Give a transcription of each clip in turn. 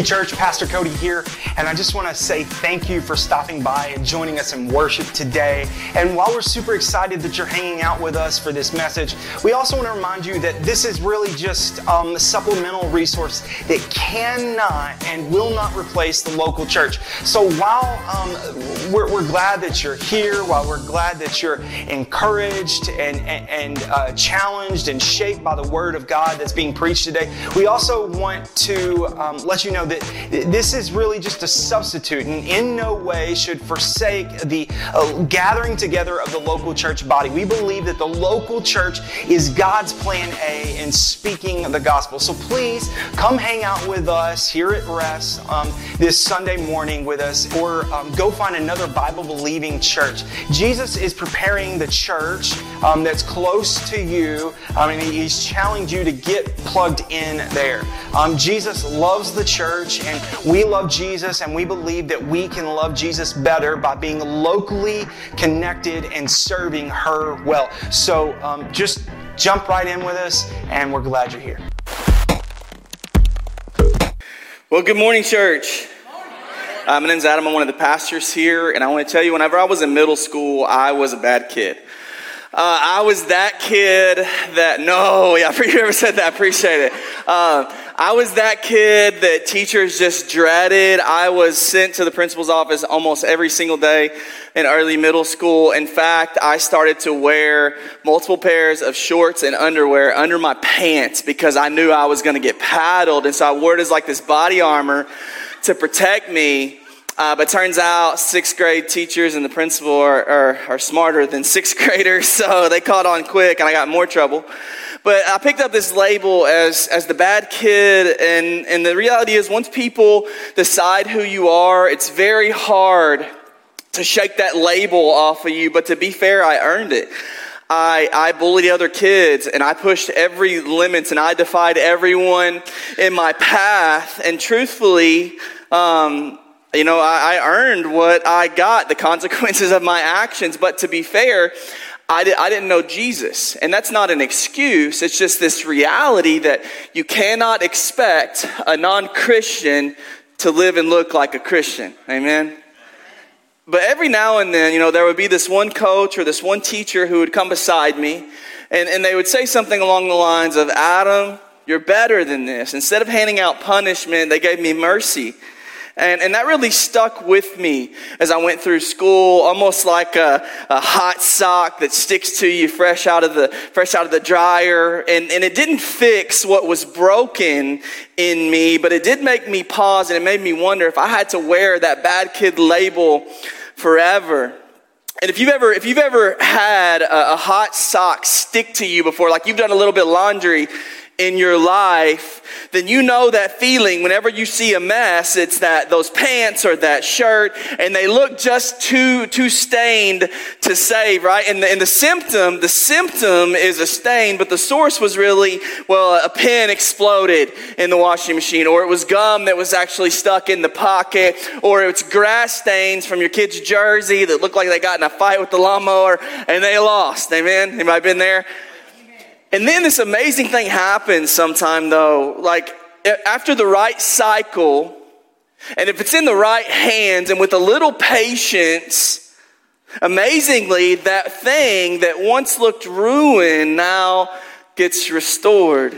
Hey church, Pastor Cody here, and I just want to say thank you for stopping by and joining us in worship today. And while we're super excited that you're hanging out with us for this message, we also want to remind you that this is really just a supplemental resource that cannot and will not replace the local church. So while we're glad that you're here, while we're glad that you're encouraged and challenged and shaped by the Word of God that's being preached today, we also want to let you know that this is really just a substitute and in no way should forsake the gathering together of the local church body. We believe that the local church is God's plan A in speaking the gospel. So please come hang out with us here at Rest this Sunday morning with us, or go find another Bible-believing church. Jesus is preparing the church that's close to you, and He's challenged you to get plugged in there. Jesus loves the church, and we love Jesus, and we believe that we can love Jesus better by being locally connected and serving her well. So just jump right in with us, and we're glad you're here. Well, good morning, church. My name's Adam. I'm one of the pastors here, and I want to tell you, whenever I was in middle school, I was a bad kid. I was that kid that, you ever said that, I appreciate it. I was that kid that teachers just dreaded. I was sent to the principal's office almost every single day in early middle school. In fact, I started to wear multiple pairs of shorts and underwear under my pants because I knew I was going to get paddled. And so I wore it as like this body armor to protect me. But turns out sixth grade teachers and the principal are smarter than sixth graders, so they caught on quick and I got in more trouble. But I picked up this label as the bad kid, and the reality is once people decide who you are, it's very hard to shake that label off of you. But to be fair, I earned it. I bullied other kids, and I pushed every limits, and I defied everyone in my path, and truthfully, I earned what I got, the consequences of my actions. But to be fair, I didn't know Jesus. And that's not an excuse. It's just this reality that you cannot expect a non-Christian to live and look like a Christian. Amen? But every now and then, there would be this one coach or this one teacher who would come beside me, and they would say something along the lines of, Adam, you're better than this. Instead of handing out punishment, they gave me mercy. And that really stuck with me as I went through school, almost like a hot sock that sticks to you fresh out of the dryer. And it didn't fix what was broken in me, but it did make me pause, and it made me wonder if I had to wear that bad kid label forever. And if you've ever had a hot sock stick to you before, like you've done a little bit of laundry in your life, then you know that feeling whenever you see a mess. It's that those pants or that shirt, and they look just too stained to save, right? And the symptom is a stain, but the source was really, a pen exploded in the washing machine, or it was gum that was actually stuck in the pocket, or it's grass stains from your kid's jersey that looked like they got in a fight with the lawnmower and they lost. Amen? Anybody been there? And then this amazing thing happens sometime though, like after the right cycle, and if it's in the right hands and with a little patience, amazingly, that thing that once looked ruined now gets restored.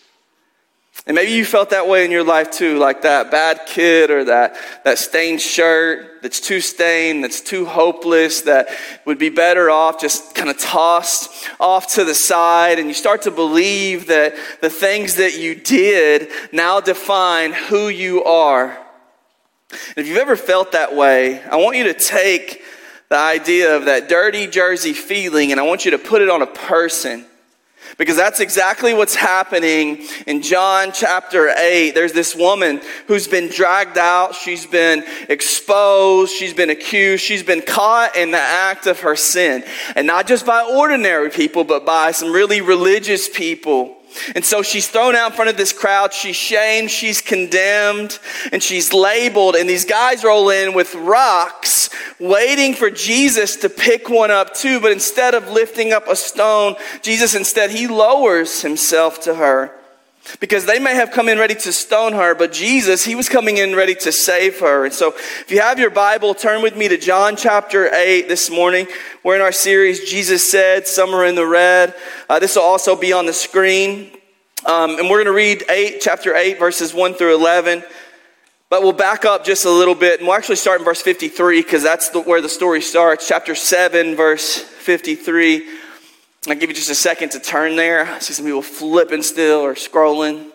And maybe you felt that way in your life too, like that bad kid or that stained shirt that's too stained, that's too hopeless, that would be better off just kind of tossed off to the side. And you start to believe that the things that you did now define who you are. And if you've ever felt that way, I want you to take the idea of that dirty jersey feeling and I want you to put it on a person. Because that's exactly what's happening in John chapter 8. There's this woman who's been dragged out. She's been exposed. She's been accused. She's been caught in the act of her sin. And not just by ordinary people, but by some really religious people. And so she's thrown out in front of this crowd. She's shamed, she's condemned, and she's labeled. And these guys roll in with rocks, waiting for Jesus to pick one up too. But instead of lifting up a stone, Jesus he lowers himself to her. Because they may have come in ready to stone her, but Jesus, he was coming in ready to save her. And so if you have your Bible, turn with me to John chapter 8 this morning. We're in our series, Jesus Said, some are in the red. This will also be on the screen. And we're going to read chapter 8, verses 1 through 11. But we'll back up just a little bit. And we'll actually start in verse 53 because that's where the story starts. Chapter 7, verse 53. I'll give you just a second to turn there. I see some people flipping still or scrolling.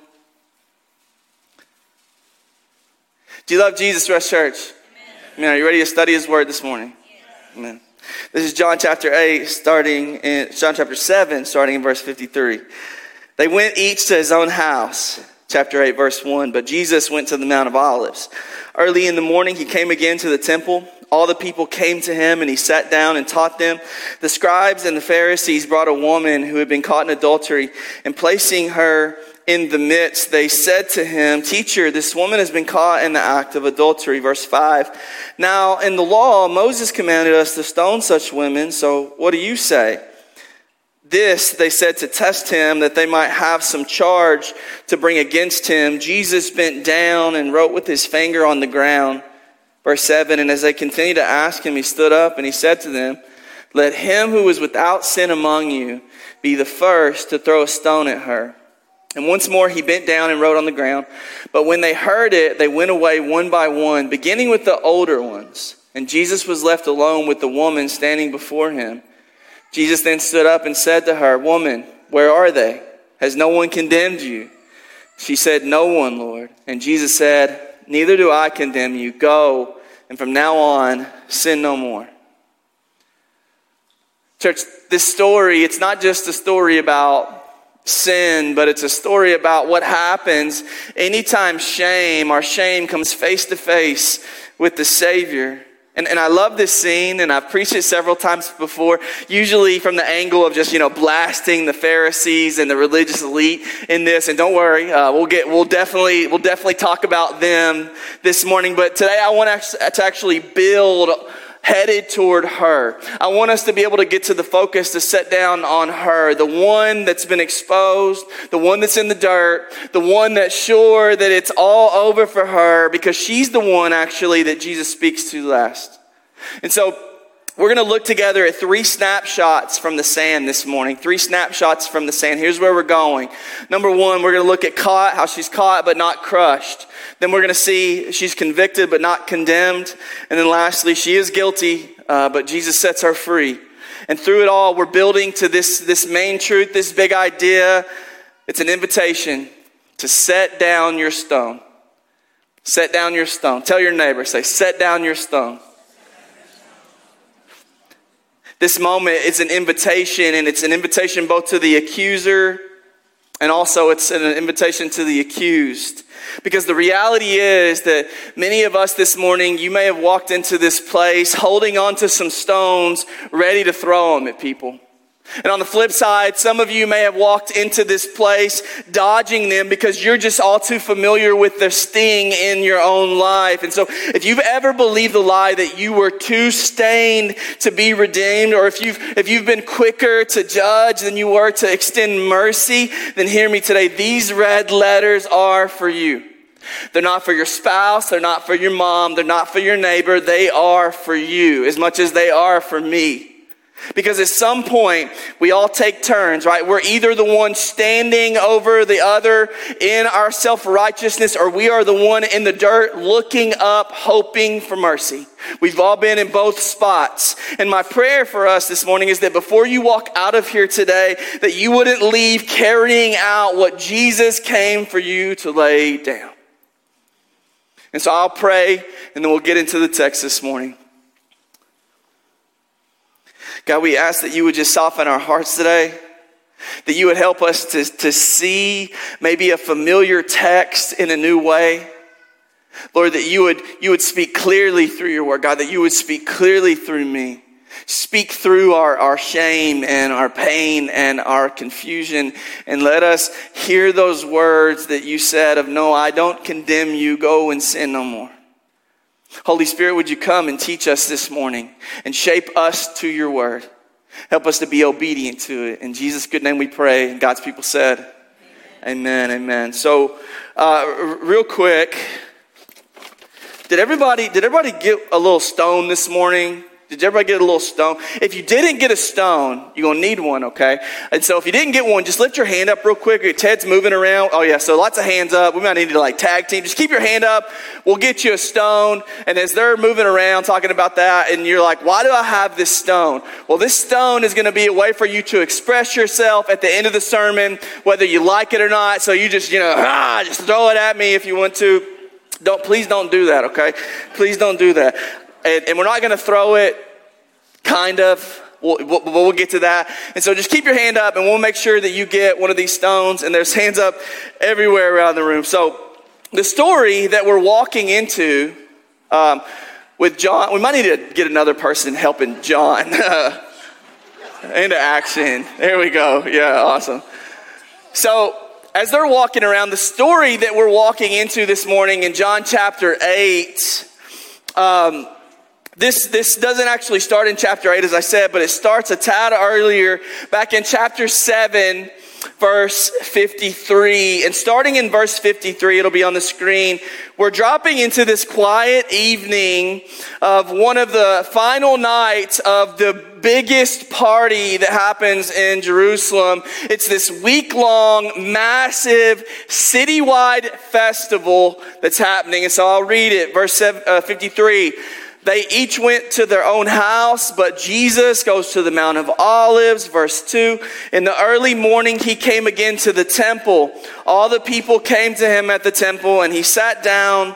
Do you love Jesus, Rest Church? Amen. Are you ready to study his word this morning? Yes. Amen. This is John chapter 8, John chapter 7, starting in verse 53. They went each to his own house. Chapter 8, verse 1. But Jesus went to the Mount of Olives. Early in the morning, he came again to the temple. All the people came to him, and he sat down and taught them. The scribes and the Pharisees brought a woman who had been caught in adultery, and placing her in the midst, they said to him, "Teacher, this woman has been caught in the act of adultery." Verse 5. Now, in the law, Moses commanded us to stone such women, so what do you say? This they said to test him, that they might have some charge to bring against him. Jesus bent down and wrote with his finger on the ground. Verse 7, and as they continued to ask him, he stood up and he said to them, "Let him who is without sin among you be the first to throw a stone at her." And once more he bent down and wrote on the ground. But when they heard it, they went away one by one, beginning with the older ones. And Jesus was left alone with the woman standing before him. Jesus then stood up and said to her, "Woman, where are they? Has no one condemned you?" She said, "No one, Lord." And Jesus said, "Neither do I condemn you. Go, and from now on, sin no more." Church, this story, it's not just a story about sin, but it's a story about what happens anytime our shame comes face to face with the Savior. And I love this scene, and I've preached it several times before, usually from the angle of just, blasting the Pharisees and the religious elite in this. And don't worry, we'll definitely talk about them this morning. But today I want to actually build headed toward her. I want us to be able to get to the focus to set down on her, the one that's been exposed, the one that's in the dirt, the one that's sure that it's all over for her, because she's the one actually that Jesus speaks to last. And so we're going to look together at 3 snapshots from the sand this morning. 3 snapshots from the sand. Here's where we're going. Number 1, we're going to look at how she's caught but not crushed. Then we're going to see she's convicted but not condemned. And then lastly, she is guilty, but Jesus sets her free. And through it all, we're building to this main truth, this big idea. It's an invitation to set down your stone. Set down your stone. Tell your neighbor, say, set down your stone. This moment is an invitation, and it's an invitation both to the accuser and also it's an invitation to the accused. Because the reality is that many of us this morning, you may have walked into this place holding on to some stones, ready to throw them at people. And on the flip side, some of you may have walked into this place dodging them because you're just all too familiar with their sting in your own life. And so if you've ever believed the lie that you were too stained to be redeemed, or if you've been quicker to judge than you were to extend mercy, then hear me today. These red letters are for you. They're not for your spouse. They're not for your mom. They're not for your neighbor. They are for you as much as they are for me. Because at some point, we all take turns, right? We're either the one standing over the other in our self-righteousness, or we are the one in the dirt looking up, hoping for mercy. We've all been in both spots. And my prayer for us this morning is that before you walk out of here today, that you wouldn't leave carrying out what Jesus came for you to lay down. And so I'll pray, and then we'll get into the text this morning. God, we ask that you would just soften our hearts today, that you would help us to see maybe a familiar text in a new way. Lord, that you would speak clearly through your word, God, that you would speak clearly through me. Speak through our shame and our pain and our confusion, and let us hear those words that you said of, no, I don't condemn you, go and sin no more. Holy Spirit, would you come and teach us this morning and shape us to your word? Help us to be obedient to it. In Jesus' good name we pray. And God's people said, Amen, amen. So, real quick, did everybody get a little stone this morning? Did everybody get a little stone? If you didn't get a stone, you're going to need one, okay? And so if you didn't get one, just lift your hand up real quick. Ted's moving around. Oh, yeah, so lots of hands up. We might need to tag team. Just keep your hand up. We'll get you a stone. And as they're moving around talking about that, and you're like, why do I have this stone? Well, this stone is going to be a way for you to express yourself at the end of the sermon, whether you like it or not. So you just, just throw it at me if you want to. Please don't do that, okay? Please don't do that. And we're not going to throw it, kind of. We'll get to that. And so just keep your hand up, and we'll make sure that you get one of these stones. And there's hands up everywhere around the room. So the story that we're walking into with John, we might need to get another person helping John into action. There we go. Yeah, awesome. So as they're walking around, the story that we're walking into this morning in John chapter 8, This doesn't actually start in chapter 8, as I said, but it starts a tad earlier, back in chapter 7, verse 53. And starting in verse 53, it'll be on the screen, we're dropping into this quiet evening of one of the final nights of the biggest party that happens in Jerusalem. It's this week-long, massive, citywide festival that's happening. And so I'll read it, verse 53. They each went to their own house, but Jesus goes to the Mount of Olives. Verse 2, in the early morning, he came again to the temple. All the people came to him at the temple, and he sat down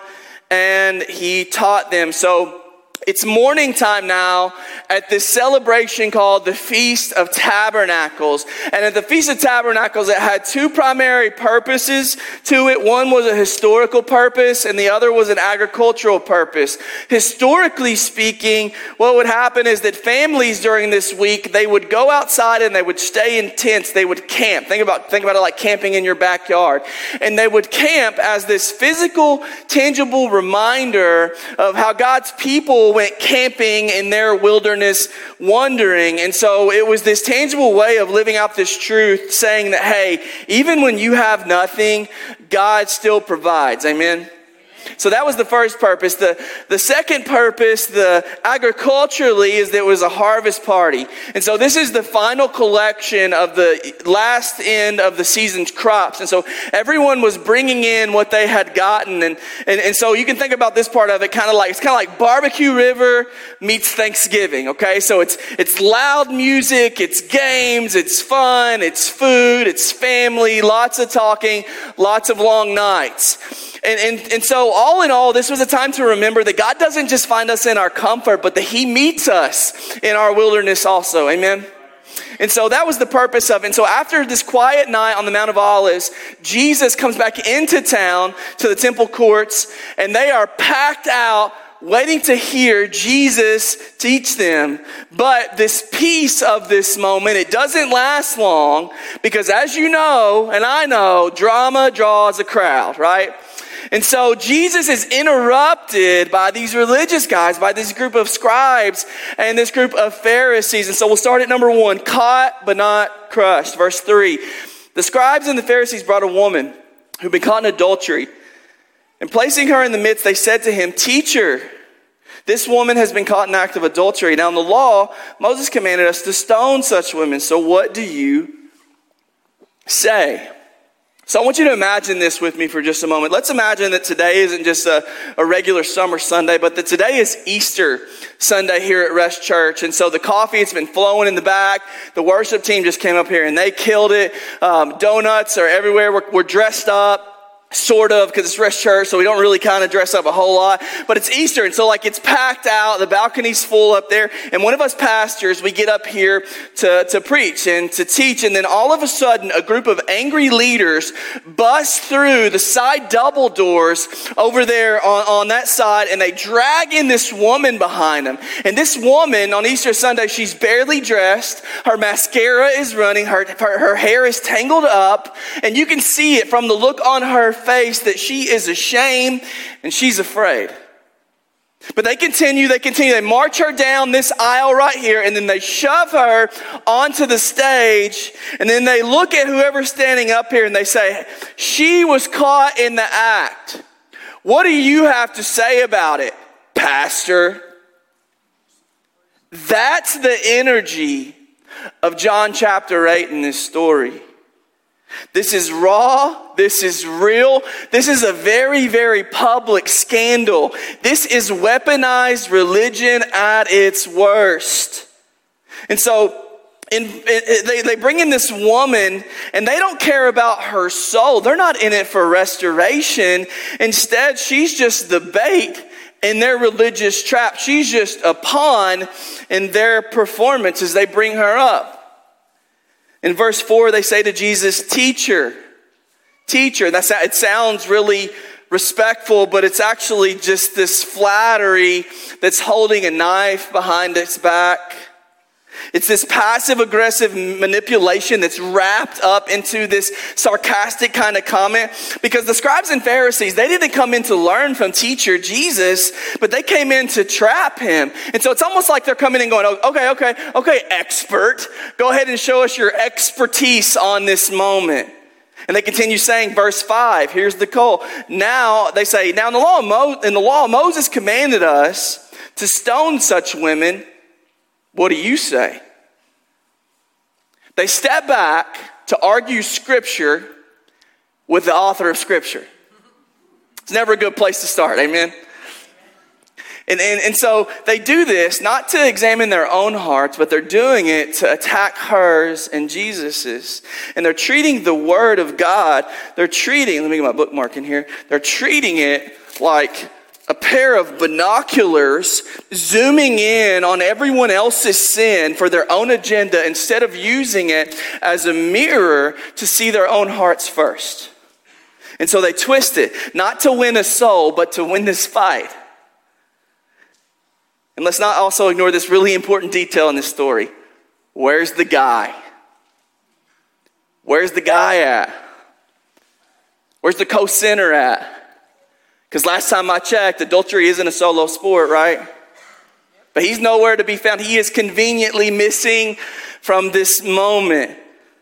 and he taught them. So it's morning time now at this celebration called the Feast of Tabernacles. And at the Feast of Tabernacles, it had two primary purposes to it. One was a historical purpose, and the other was an agricultural purpose. Historically speaking, what would happen is that families during this week, they would go outside and they would stay in tents. They would camp. Think about it like camping in your backyard. And they would camp as this physical, tangible reminder of how God's people went camping in their wilderness wandering. And so it was this tangible way of living out this truth, saying that, hey, even when you have nothing, God still provides. Amen. So that was the first purpose. The second purpose, the agriculturally, is that it was a harvest party. And so this is the final collection of the last end of the season's crops. And so everyone was bringing in what they had gotten. And so you can think about this part of it it's kind of like Barbecue River meets Thanksgiving, okay? So it's loud music, it's games, it's fun, it's food, it's family, lots of talking, lots of long nights. And so all in all, this was a time to remember that God doesn't just find us in our comfort, but that he meets us in our wilderness also. Amen. And so that was the purpose of it. And so after this quiet night on the Mount of Olives, Jesus comes back into town to the temple courts, and they are packed out waiting to hear Jesus teach them. But this piece of this moment, it doesn't last long, because as you know, and I know, drama draws a crowd, right? And so Jesus is interrupted by these religious guys, by this group of scribes and this group of Pharisees. And so we'll start at number 1, caught but not crushed. Verse 3, the scribes and the Pharisees brought a woman who'd been caught in adultery. And placing her in the midst, they said to him, "Teacher, this woman has been caught in act of adultery. Now in the law, Moses commanded us to stone such women. So what do you say?" So I want you to imagine this with me for just a moment. Let's imagine that today isn't just a regular summer Sunday, but that today is Easter Sunday here at Rest Church. And so the coffee, it's been flowing in the back. The worship team just came up here and they killed it. Donuts are everywhere. We're dressed up. Sort of, because it's Rest Church, so we don't really kind of dress up a whole lot. But it's Easter, and so it's packed out. The balcony's full up there. And one of us pastors, we get up here to preach and to teach. And then all of a sudden, a group of angry leaders bust through the side double doors over there on that side, and they drag in this woman behind them. And this woman, on Easter Sunday, she's barely dressed. Her mascara is running. Her hair is tangled up. And you can see it from the look on her face that she is ashamed and she's afraid. But they continue, they march her down this aisle right here, and then they shove her onto the stage, and then they look at whoever's standing up here and they say, she was caught in the act. What do you have to say about it, Pastor? That's the energy of John chapter 8 in this story. This is raw. This is real. This is a very, very public scandal. This is weaponized religion at its worst. And so they bring in this woman, and they don't care about her soul. They're not in it for restoration. Instead, she's just the bait in their religious trap. She's just a pawn in their performance as they bring her up. In verse 4, they say to Jesus, teacher. It sounds really respectful, but it's actually just this flattery that's holding a knife behind its back. It's this passive-aggressive manipulation that's wrapped up into this sarcastic kind of comment. Because the scribes and Pharisees, they didn't come in to learn from teacher Jesus, but they came in to trap him. And so it's almost like they're coming in going, okay, expert. Go ahead and show us your expertise on this moment. And they continue saying, verse 5, here's the call. Now, they say, now in the law of Moses commanded us to stone such women. What do you say? They step back to argue Scripture with the author of Scripture. It's never a good place to start, amen? And so they do this not to examine their own hearts, but they're doing it to attack hers and Jesus's. And they're treating the Word of God, let me get my bookmark in here, they're treating it like a pair of binoculars zooming in on everyone else's sin for their own agenda instead of using it as a mirror to see their own hearts first. And so they twist it, not to win a soul, but to win this fight. And let's not also ignore this really important detail in this story. Where's the guy? Where's the guy at? Where's the co-sinner at? Because last time I checked, adultery isn't a solo sport, right? But he's nowhere to be found. He is conveniently missing from this moment.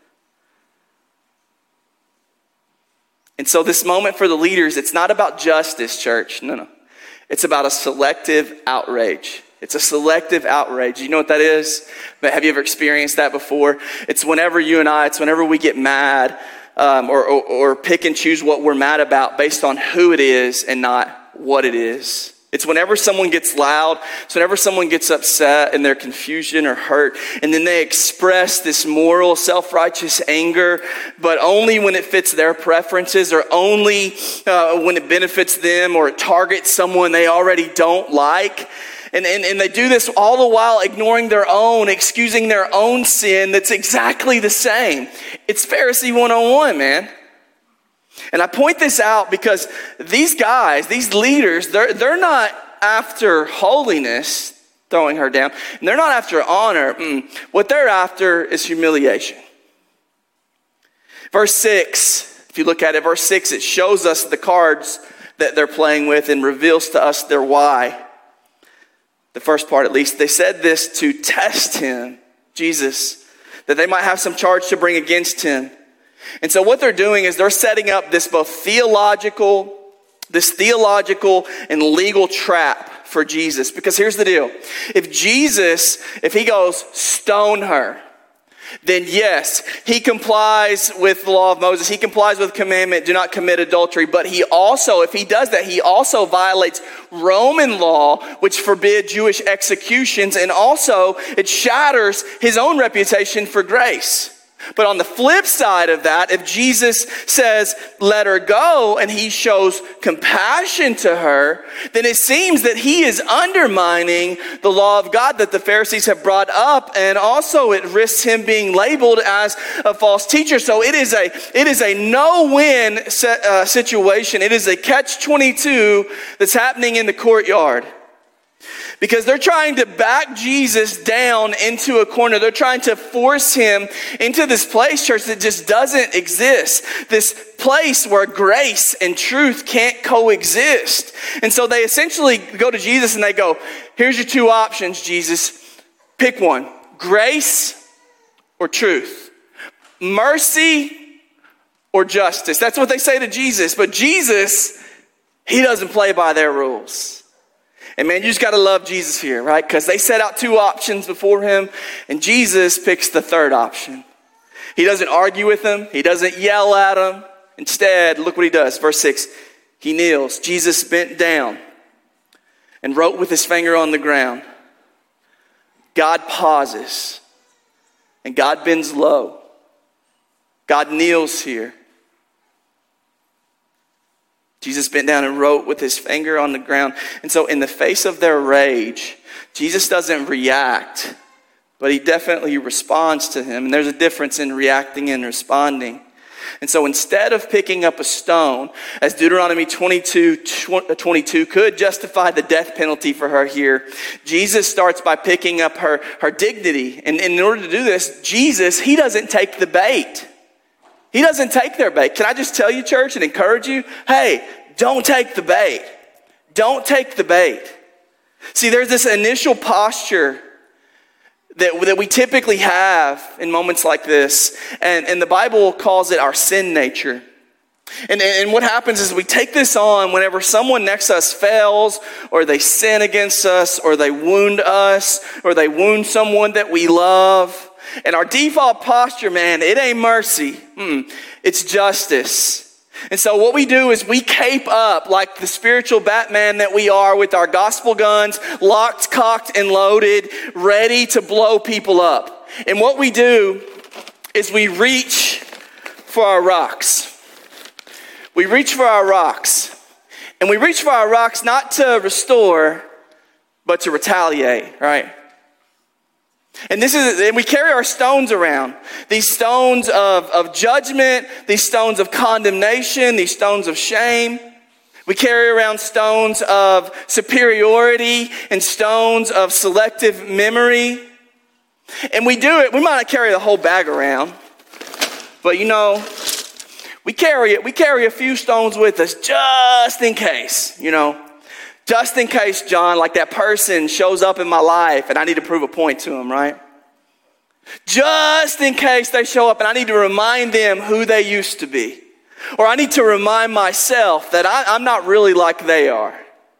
And so this moment for the leaders, it's not about justice, church. No. It's about a selective outrage. It's a selective outrage. You know what that is? Have you ever experienced that before? It's whenever we get mad, or pick and choose what we're mad about based on who it is and not what it is. It's whenever someone gets loud, it's whenever someone gets upset in their confusion or hurt, and then they express this moral, self-righteous anger, but only when it fits their preferences or only when it benefits them or it targets someone they already don't like. And they do this all the while ignoring their own, excusing their own sin that's exactly the same. It's Pharisee 101, man. And I point this out because these guys, these leaders, they're not after holiness, throwing her down. And they're not after honor. What they're after is humiliation. Verse 6, if you look at it, verse 6, it shows us the cards that they're playing with and reveals to us their why. The first part at least, they said this to test him, Jesus, that they might have some charge to bring against him. And so what they're doing is they're setting up this theological and legal trap for Jesus. Because here's the deal. If he goes, stone her, then yes, he complies with the law of Moses. He complies with the commandment, do not commit adultery. But if he does that, he also violates Roman law, which forbid Jewish executions. And also, it shatters his own reputation for grace. But on the flip side of that, if Jesus says, let her go, and he shows compassion to her, then it seems that he is undermining the law of God that the Pharisees have brought up, and also it risks him being labeled as a false teacher. So it is a no-win situation. It is a catch-22 that's happening in the courtyard. because they're trying to back Jesus down into a corner. They're trying to force him into this place, church, that just doesn't exist. This place where grace and truth can't coexist. And so they essentially go to Jesus and they go, here's your two options, Jesus. Pick one, grace or truth, mercy or justice. That's what they say to Jesus. But Jesus, he doesn't play by their rules. And man, you just got to love Jesus here, right? Because they set out two options before him, and Jesus picks the third option. He doesn't argue with them. He doesn't yell at them. Instead, look what he does. Verse 6, he kneels. Jesus bent down and wrote with his finger on the ground. God pauses, and God bends low. God kneels here. Jesus bent down and wrote with his finger on the ground. And so in the face of their rage, Jesus doesn't react, but he definitely responds to him. And there's a difference in reacting and responding. And so instead of picking up a stone, as Deuteronomy 22 could justify the death penalty for her here, Jesus starts by picking up her dignity. And in order to do this, Jesus, he doesn't take the bait. He doesn't take their bait. Can I just tell you, church, and encourage you? Hey, don't take the bait. Don't take the bait. See, there's this initial posture that we typically have in moments like this. And the Bible calls it our sin nature. And what happens is we take this on whenever someone next to us fails, or they sin against us, or they wound us, or they wound someone that we love. And our default posture, man, it ain't mercy. It's justice. And so what we do is we cape up like the spiritual Batman that we are, with our gospel guns locked, cocked, and loaded, ready to blow people up. And what we do is we reach for our rocks. We reach for our rocks. And we reach for our rocks not to restore, but to retaliate, right? And we carry our stones around. These stones of judgment, these stones of condemnation, these stones of shame. We carry around stones of superiority and stones of selective memory. And we do it, we might not carry the whole bag around, but we carry it. We carry a few stones with us just in case, Just in case, John, like that person shows up in my life and I need to prove a point to them, right? Just in case they show up and I need to remind them who they used to be. Or I need to remind myself that I'm not really like they are.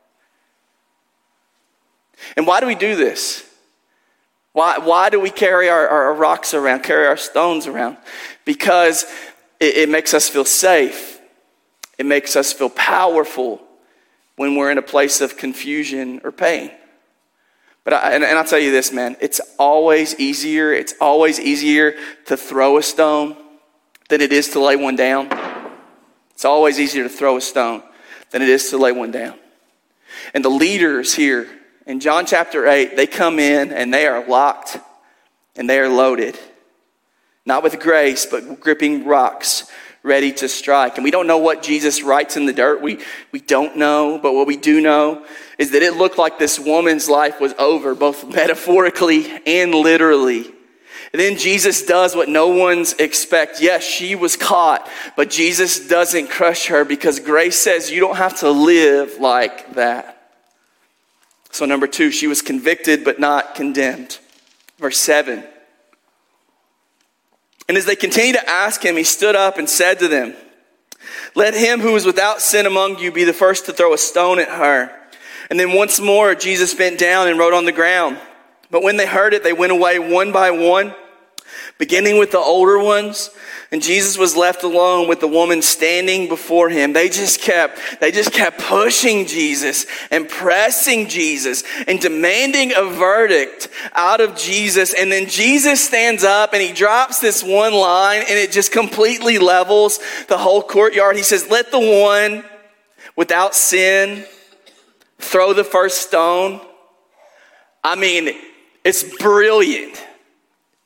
And why do we do this? Why do we carry our rocks around, carry our stones around? Because it makes us feel safe. It makes us feel powerful when we're in a place of confusion or pain. But I'll tell you this, man, it's always easier to throw a stone than it is to lay one down. It's always easier to throw a stone than it is to lay one down. And the leaders here in John chapter 8, they come in and they are locked and they are loaded. Not with grace, but gripping rocks, ready to strike. And we don't know what Jesus writes in the dirt. We don't know, but what we do know is that it looked like this woman's life was over, both metaphorically and literally. And then Jesus does what no one's expect. Yes, she was caught, but Jesus doesn't crush her, because grace says you don't have to live like that. So number 2, she was convicted but not condemned. Verse 7. And as they continued to ask him, he stood up and said to them, "Let him who is without sin among you be the first to throw a stone at her." And then once more, Jesus bent down and wrote on the ground. But when they heard it, they went away one by one, beginning with the older ones. And Jesus was left alone with the woman standing before him. They just kept pushing Jesus and pressing Jesus and demanding a verdict out of Jesus. And then Jesus stands up and he drops this one line, and it just completely levels the whole courtyard. He says, "Let the one without sin throw the first stone." I mean, it's brilliant.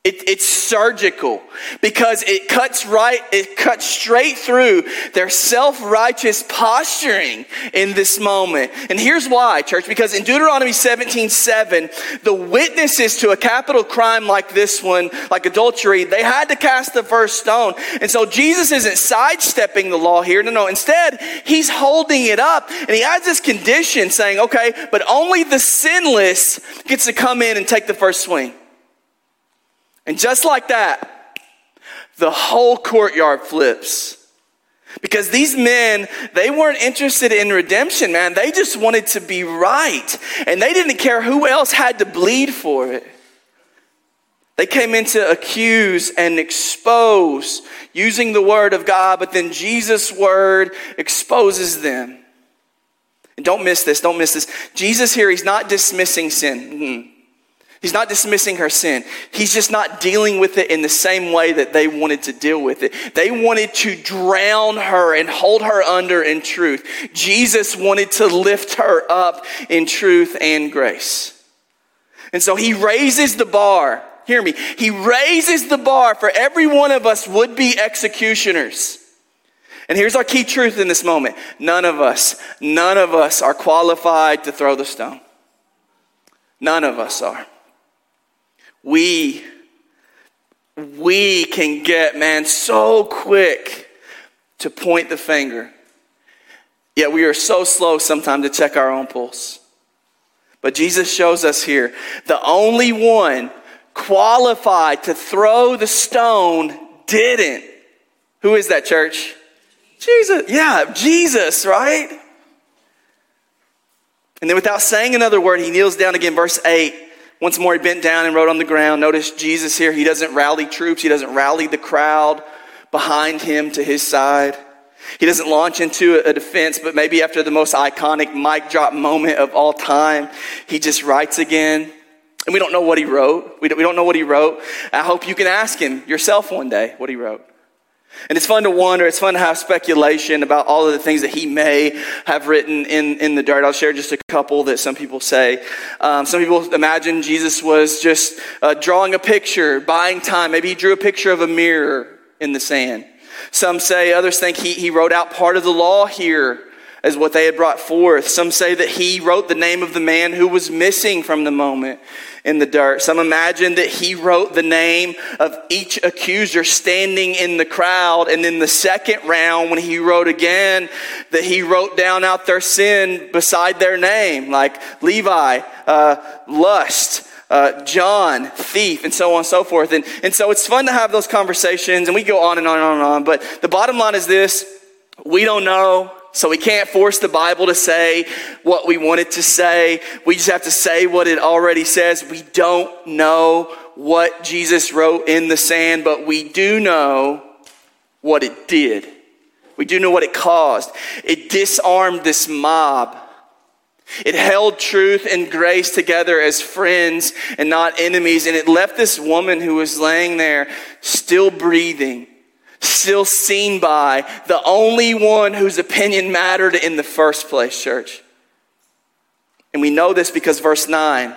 It's surgical because it cuts straight through their self-righteous posturing in this moment. And here's why, church, because in Deuteronomy 17:7, the witnesses to a capital crime like this one, like adultery, they had to cast the first stone. And so Jesus isn't sidestepping the law here. No. Instead, he's holding it up, and he adds this condition saying, okay, but only the sinless gets to come in and take the first swing. And just like that, the whole courtyard flips. Because these men, they weren't interested in redemption, man. They just wanted to be right. And they didn't care who else had to bleed for it. They came in to accuse and expose using the word of God, but then Jesus' word exposes them. And don't miss this. Jesus here, he's not dismissing sin. He's not dismissing her sin. He's just not dealing with it in the same way that they wanted to deal with it. They wanted to drown her and hold her under in truth. Jesus wanted to lift her up in truth and grace. And so he raises the bar. Hear me. He raises the bar for every one of us would-be executioners. And here's our key truth in this moment. None of us are qualified to throw the stone. None of us are. We can get, man, so quick to point the finger. Yet we are so slow sometimes to check our own pulse. But Jesus shows us here, the only one qualified to throw the stone didn't. Who is that, church? Jesus. Yeah, Jesus, right? And then without saying another word, he kneels down again, verse 8. Once more, he bent down and wrote on the ground. Notice Jesus here, he doesn't rally troops. He doesn't rally the crowd behind him to his side. He doesn't launch into a defense, but maybe after the most iconic mic drop moment of all time, he just writes again. And we don't know what he wrote. We don't know what he wrote. I hope you can ask him yourself one day what he wrote. And it's fun to wonder, it's fun to have speculation about all of the things that he may have written in the dirt. I'll share just a couple that some people say. Some people imagine Jesus was just drawing a picture, buying time. Maybe he drew a picture of a mirror in the sand. Others think he wrote out part of the law here as what they had brought forth. Some say that he wrote the name of the man who was missing from the moment in the dirt. Some imagine that he wrote the name of each accuser standing in the crowd. And in the second round, when he wrote again, that he wrote down out their sin beside their name, like Levi, lust, John, thief, and so on and so forth. And so it's fun to have those conversations, and we go on and on and on and on. But the bottom line is this: we don't know. So we can't force the Bible to say what we want it to say. We just have to say what it already says. We don't know what Jesus wrote in the sand, but we do know what it did. We do know what it caused. It disarmed this mob. It held truth and grace together as friends and not enemies. And it left this woman who was laying there still breathing, still seen by the only one whose opinion mattered in the first place, church. And we know this because verse 9.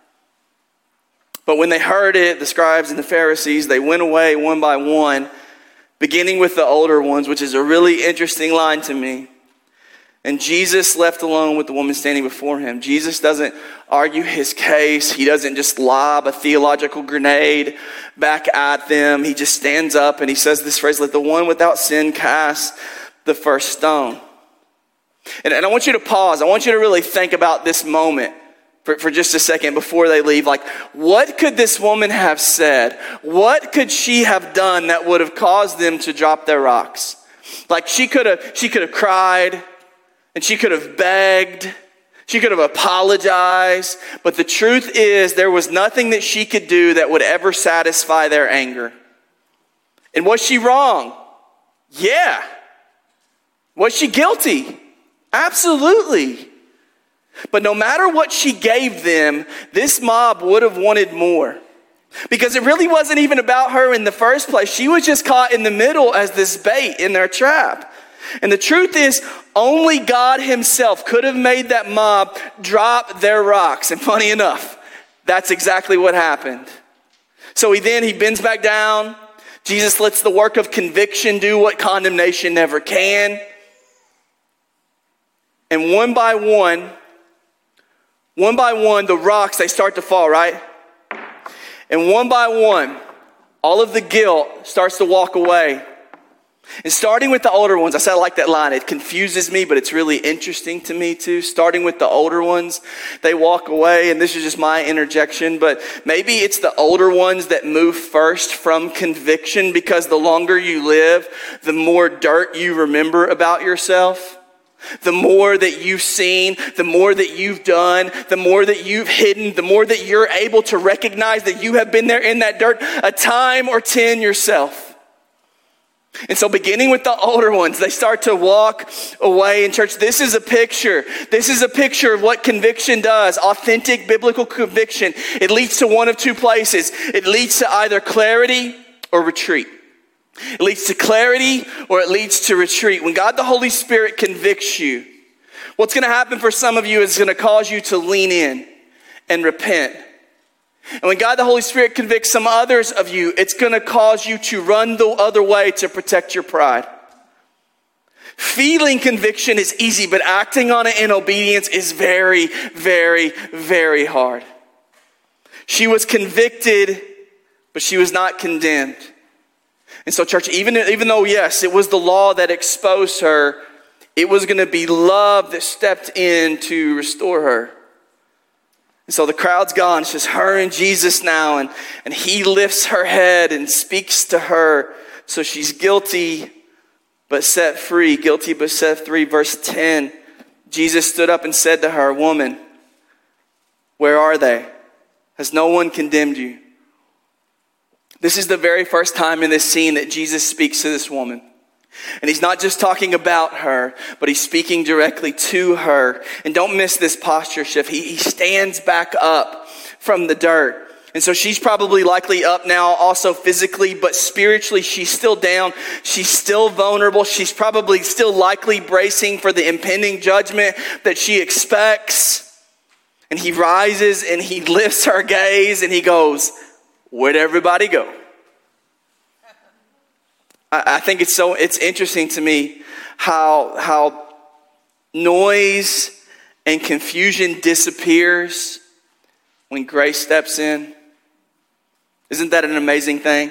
But when they heard it, the scribes and the Pharisees, they went away one by one, beginning with the older ones, which is a really interesting line to me. And Jesus left alone with the woman standing before him. Jesus doesn't argue his case. He doesn't just lob a theological grenade back at them. He just stands up and he says this phrase, "Let the one without sin cast the first stone." And I want you to pause. I want you to really think about this moment for just a second before they leave. Like, what could this woman have said? What could she have done that would have caused them to drop their rocks? Like, she could have cried. And she could have begged. She could have apologized. But the truth is, there was nothing that she could do that would ever satisfy their anger. And was she wrong? Yeah. Was she guilty? Absolutely. But no matter what she gave them, this mob would have wanted more. Because it really wasn't even about her in the first place. She was just caught in the middle as this bait in their trap. And the truth is, only God himself could have made that mob drop their rocks. And funny enough, that's exactly what happened. So he bends back down. Jesus lets the work of conviction do what condemnation never can. And one by one, the rocks, they start to fall, right? And one by one, all of the guilt starts to walk away. And starting with the older ones, I said I like that line. It confuses me, but it's really interesting to me too. Starting with the older ones, they walk away, and this is just my interjection, but maybe it's the older ones that move first from conviction, because the longer you live, the more dirt you remember about yourself. The more that you've seen, the more that you've done, the more that you've hidden, the more that you're able to recognize that you have been there in that dirt a time or 10 yourself. And so beginning with the older ones, they start to walk away. In church, this is a picture. This is a picture of what conviction does. Authentic biblical conviction. It leads to one of two places. It leads to either clarity or retreat. It leads to clarity or it leads to retreat. When God the Holy Spirit convicts you, what's going to happen for some of you is going to cause you to lean in and repent. And when God the Holy Spirit convicts some others of you, it's going to cause you to run the other way to protect your pride. Feeling conviction is easy, but acting on it in obedience is very, very, very hard. She was convicted, but she was not condemned. And so, church, even though, yes, it was the law that exposed her, it was going to be love that stepped in to restore her. And so the crowd's gone. It's just her and Jesus now. And he lifts her head and speaks to her. So she's guilty, but set free. Guilty, but set free. Verse 10, Jesus stood up and said to her, "Woman, where are they? Has no one condemned you?" This is the very first time in this scene that Jesus speaks to this woman. And he's not just talking about her, but he's speaking directly to her. And don't miss this posture shift. He stands back up from the dirt. And so she's probably likely up now also physically, but spiritually she's still down. She's still vulnerable. She's probably still likely bracing for the impending judgment that she expects. And he rises and he lifts her gaze and he goes, "Where'd everybody go?" I think it's interesting to me how noise and confusion disappears when grace steps in. Isn't that an amazing thing?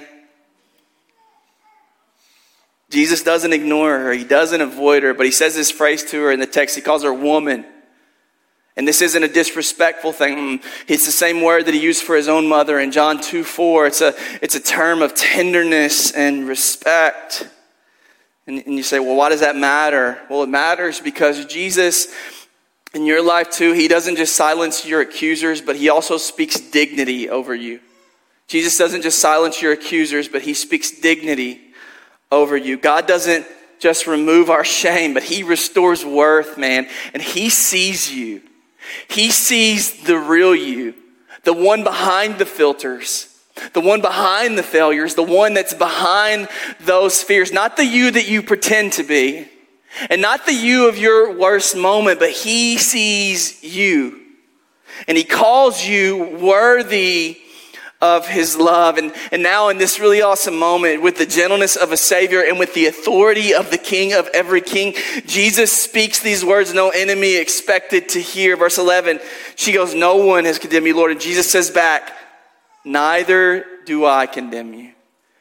Jesus doesn't ignore her. He doesn't avoid her, but he says this phrase to her in the text. He calls her woman. And this isn't a disrespectful thing. It's the same word that he used for his own mother in John 2:4. It's a term of tenderness and respect. And you say, well, why does that matter? Well, it matters because Jesus, in your life too, he doesn't just silence your accusers, but he also speaks dignity over you. Jesus doesn't just silence your accusers, but he speaks dignity over you. God doesn't just remove our shame, but he restores worth, man. And he sees you. He sees the real you, the one behind the filters, the one behind the failures, the one that's behind those fears. Not the you that you pretend to be, and not the you of your worst moment, but he sees you. And he calls you worthy of his love. And now in this really awesome moment, with the gentleness of a Savior and with the authority of the King of every king, Jesus speaks these words no enemy expected to hear. Verse 11, she goes, "No one has condemned me, Lord." And Jesus says back, "Neither do I condemn you.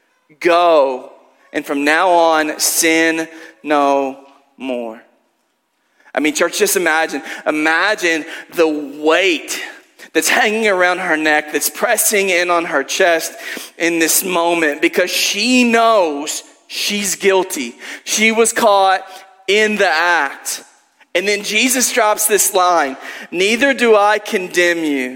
Go, and from now on, sin no more." I mean, church, just imagine the weight that's hanging around her neck, that's pressing in on her chest in this moment, because she knows she's guilty. She was caught in the act. And then Jesus drops this line, "Neither do I condemn you."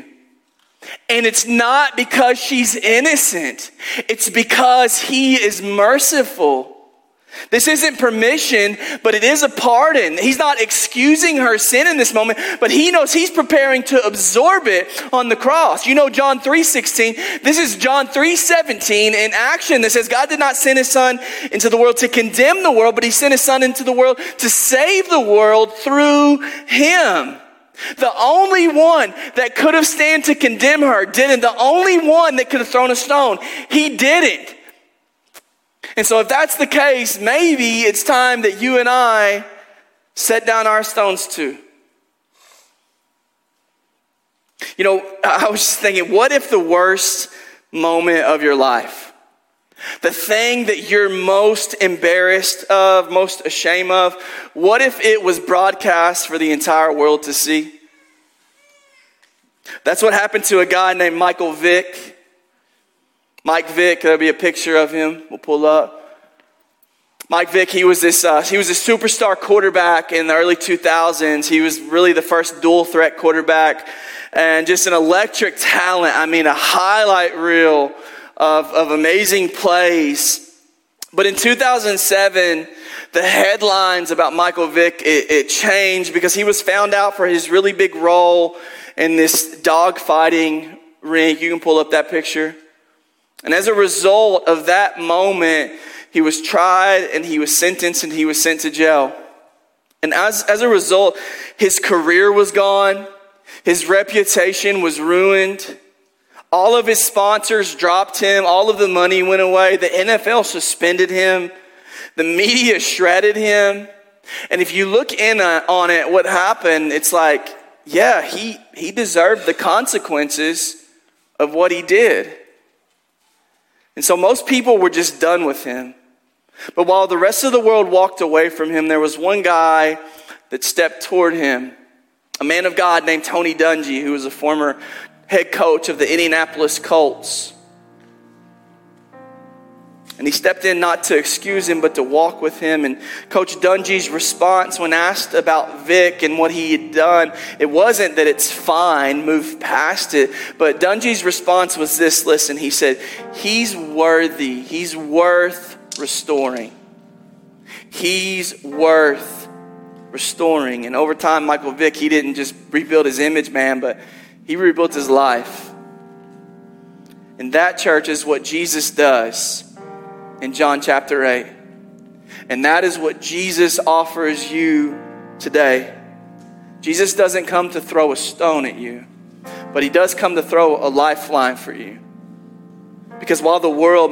And it's not because she's innocent. It's because he is merciful. This isn't permission, but it is a pardon. He's not excusing her sin in this moment, but he knows he's preparing to absorb it on the cross. You know John 3:16. This is John 3:17 in action that says God did not send his son into the world to condemn the world, but he sent his son into the world to save the world through him. The only one that could have stand to condemn her didn't. The only one that could have thrown a stone, he didn't. And so if that's the case, maybe it's time that you and I set down our stones too. You know, I was just thinking, what if the worst moment of your life, the thing that you're most embarrassed of, most ashamed of, what if it was broadcast for the entire world to see? That's what happened to a guy named Michael Vick. Mike Vick, there'll be a picture of him. We'll pull up. Mike Vick, he was a superstar quarterback in the early 2000s. He was really the first dual threat quarterback and just an electric talent. I mean, a highlight reel of amazing plays. But in 2007, the headlines about Michael Vick, it changed because he was found out for his really big role in this dogfighting ring. You can pull up that picture. And as a result of that moment, he was tried and he was sentenced and he was sent to jail. And as a result, his career was gone. His reputation was ruined. All of his sponsors dropped him. All of the money went away. The NFL suspended him. The media shredded him. And if you look in on it, what happened, it's like, yeah, he deserved the consequences of what he did. And so most people were just done with him. But while the rest of the world walked away from him, there was one guy that stepped toward him. A man of God named Tony Dungy, who was a former head coach of the Indianapolis Colts. And he stepped in not to excuse him, but to walk with him. And Coach Dungy's response when asked about Vick and what he had done, it wasn't that it's fine, move past it. But Dungy's response was this, listen, he said, he's worthy, he's worth restoring. He's worth restoring. And over time, Michael Vick, he didn't just rebuild his image, man, but he rebuilt his life. And that, church, is what Jesus does in John chapter 8. And that is what Jesus offers you today. Jesus doesn't come to throw a stone at you, but he does come to throw a lifeline for you. Because while the world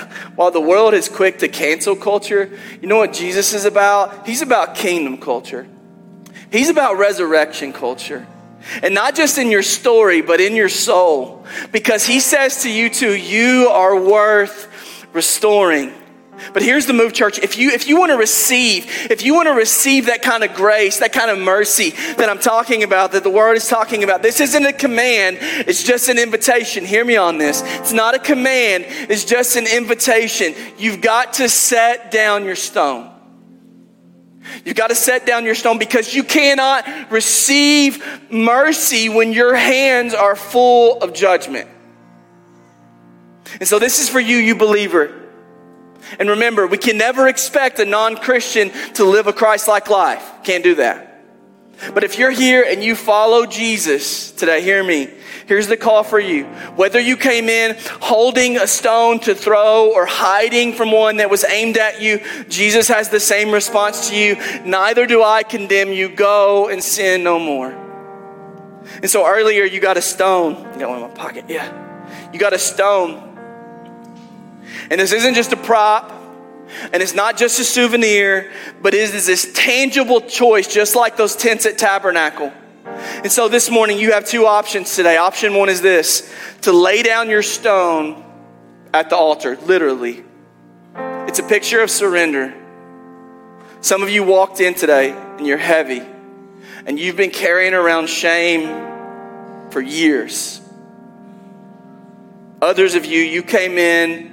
is quick to cancel culture, you know what Jesus is about? He's about kingdom culture. He's about resurrection culture. And not just in your story, but in your soul. Because he says to you too, you are worth restoring. But here's the move, church. If you want to receive that kind of grace, that kind of mercy that I'm talking about, that the word is talking about, this isn't a command, it's just an invitation. Hear me on this. It's not a command, it's just an invitation. You've got to set down your stone. You've got to set down your stone because you cannot receive mercy when your hands are full of judgment. And so this is for you believer. And remember, we can never expect a non-Christian to live a Christ-like life. Can't do that. But if you're here and you follow Jesus today, hear me. Here's the call for you. Whether you came in holding a stone to throw or hiding from one that was aimed at you, Jesus has the same response to you. Neither do I condemn you. Go and sin no more. And so earlier you got a stone. I got one in my pocket. Yeah. You got a stone. And this isn't just a prop, and it's not just a souvenir, but it is this tangible choice, just like those tents at Tabernacle. And so this morning you have two options today. Option one is this, to lay down your stone at the altar, literally. It's a picture of surrender. Some of you walked in today and you're heavy, and you've been carrying around shame for years. Others of you came in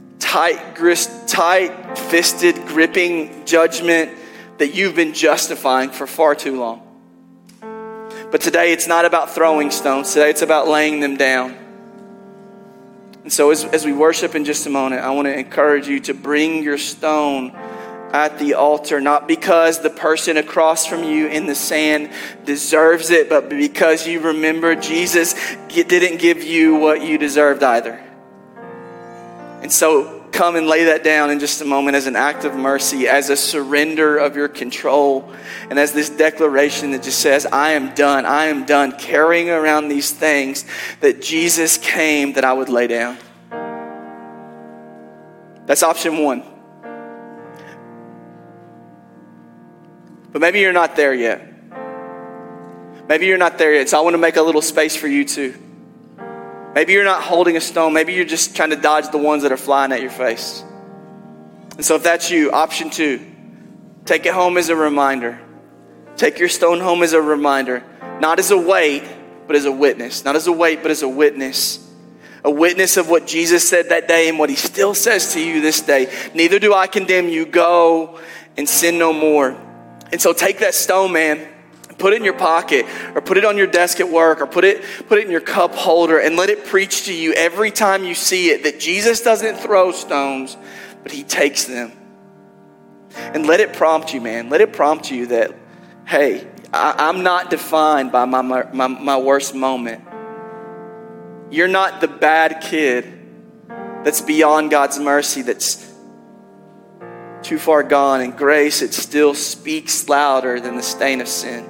tight-fisted, gripping judgment that you've been justifying for far too long. But today it's not about throwing stones. Today it's about laying them down. And so as we worship in just a moment, I want to encourage you to bring your stone at the altar, not because the person across from you in the sand deserves it, but because you remember Jesus didn't give you what you deserved either. And so come and lay that down in just a moment as an act of mercy, as a surrender of your control, and as this declaration that just says, I am done carrying around these things that Jesus came that I would lay down. That's option one. But maybe you're not there yet. Maybe you're not there yet, so I want to make a little space for you too. Maybe you're not holding a stone. Maybe you're just trying to dodge the ones that are flying at your face. And so if that's you, option two, take it home as a reminder. Take your stone home as a reminder. Not as a weight, but as a witness. Not as a weight, but as a witness. A witness of what Jesus said that day and what he still says to you this day. Neither do I condemn you. Go and sin no more. And so take that stone, man. Put it in your pocket, or put it on your desk at work, or put it in your cup holder, and let it preach to you every time you see it that Jesus doesn't throw stones, but he takes them. And let it prompt you, man. Let it prompt you that, hey, I'm not defined by my worst moment. You're not the bad kid that's beyond God's mercy, that's too far gone. And grace, it still speaks louder than the stain of sin.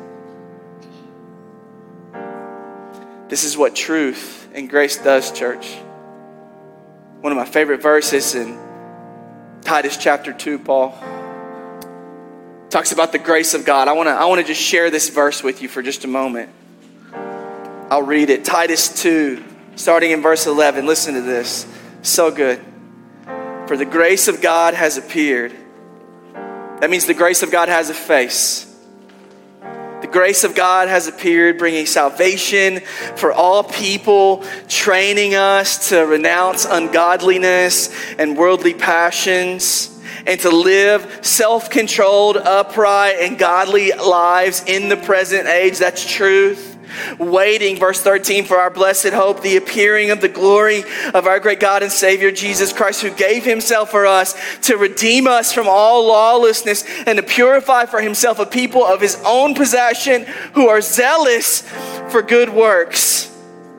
This is what truth and grace does, church. One of my favorite verses in Titus chapter 2, Paul talks about the grace of God. I want to just share this verse with you for just a moment. I'll read it. Titus 2, starting in verse 11. Listen to this. So good. For the grace of God has appeared. That means the grace of God has a face. The grace of God has appeared, bringing salvation for all people, training us to renounce ungodliness and worldly passions, and to live self-controlled, upright, and godly lives in the present age. That's truth. Waiting, verse 13, for our blessed hope, the appearing of the glory of our great God and Savior, Jesus Christ, who gave himself for us to redeem us from all lawlessness and to purify for himself a people of his own possession who are zealous for good works.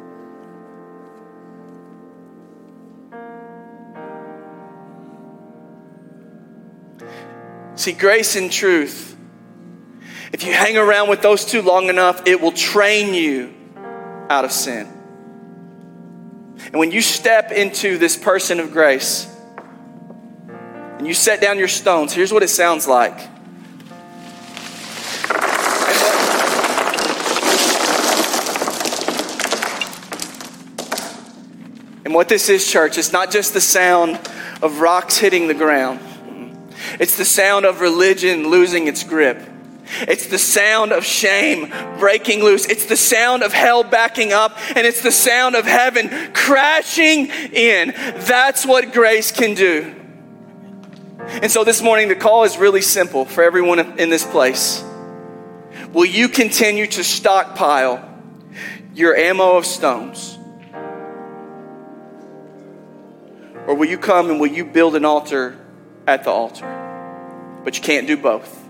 See, grace and truth, if you hang around with those two long enough, it will train you out of sin. And when you step into this person of grace and you set down your stones, here's what it sounds like. And what this is, church, it's not just the sound of rocks hitting the ground. It's the sound of religion losing its grip. It's the sound of shame breaking loose. It's the sound of hell backing up. And it's the sound of heaven crashing in. That's what grace can do. And so this morning, the call is really simple for everyone in this place. Will you continue to stockpile your ammo of stones? Or will you come and will you build an altar at the altar? But you can't do both.